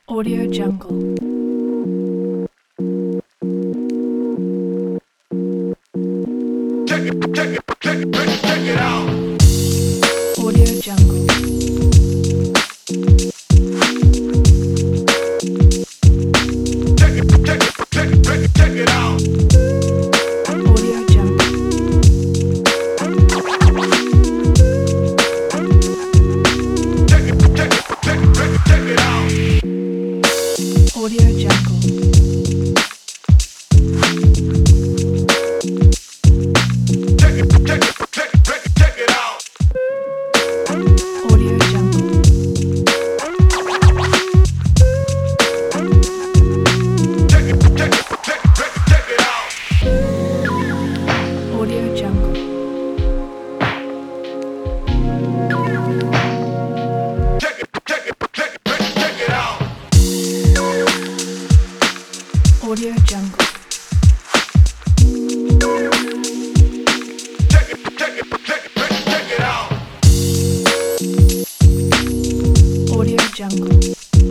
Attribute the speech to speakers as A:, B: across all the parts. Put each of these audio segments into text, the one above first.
A: Audio Jungle.
B: Check it out.
A: Audio Jungle.
B: Check it out.
A: Audio Jungle.
B: Check it out.
A: Audio Jungle.
B: Check it out.
A: Audio Jungle.
B: Check it out.
A: Audio Jungle.
B: Check it out.
A: Audio Jungle.
B: Check it out.
A: Audio Jungle.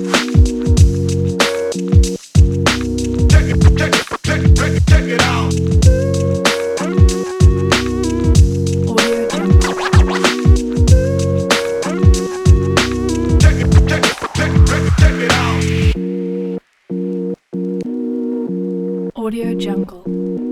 B: Check it out.
A: Audio Jungle.
B: Check it out.
A: Audio Jungle.